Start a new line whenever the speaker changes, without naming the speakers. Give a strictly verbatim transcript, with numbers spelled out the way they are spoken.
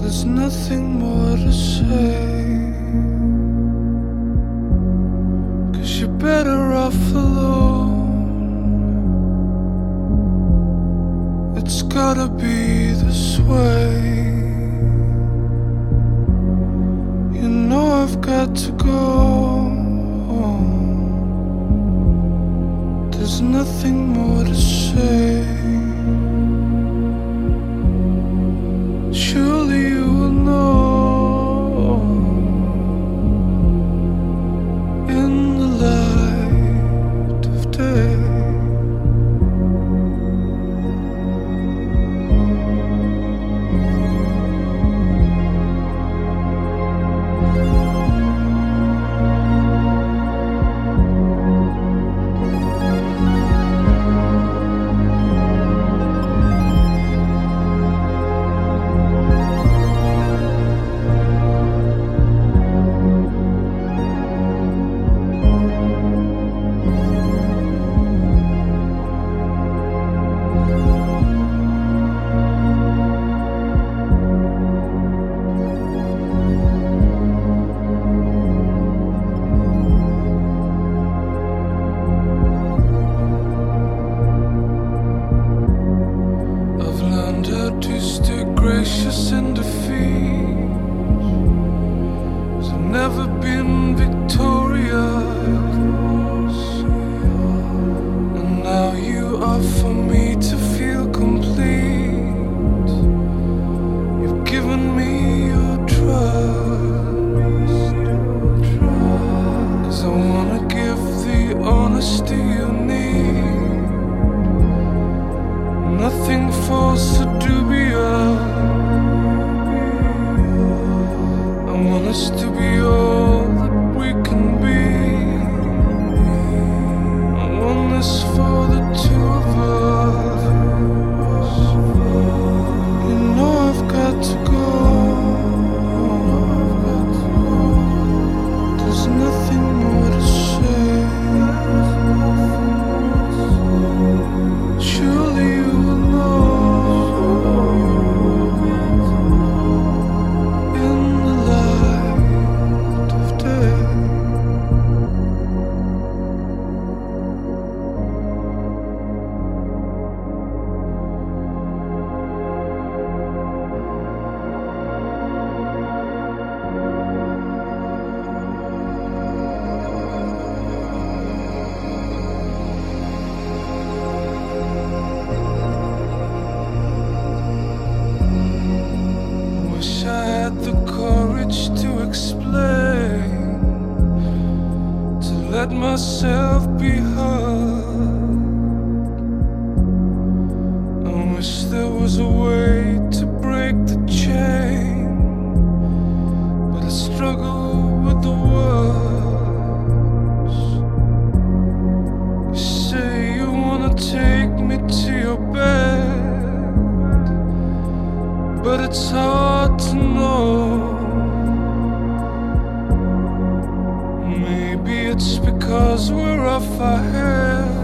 There's nothing more to say, 'cause you're better off alone. It's gotta be this way. You know I've got to go. There's nothing more to say. Surely you will know in the light of day. To stay gracious in defeat, 'cause I've never been victorious, and now you offer me to feel complete. You've given me your trust, 'cause I wanna give the honesty you need. Nothing false or dubious. I want us to be all that we can be. I want this for the two of us. You know I've got to go. There's nothing more to say. Surely you will know in the light of day. Wish I had the courage to explain, to let myself be heard. I wish there was a way to break the chain, but I struggle with the words. You say you wanna take me to your bed, but it's hard to know. Maybe it's because we're off our head.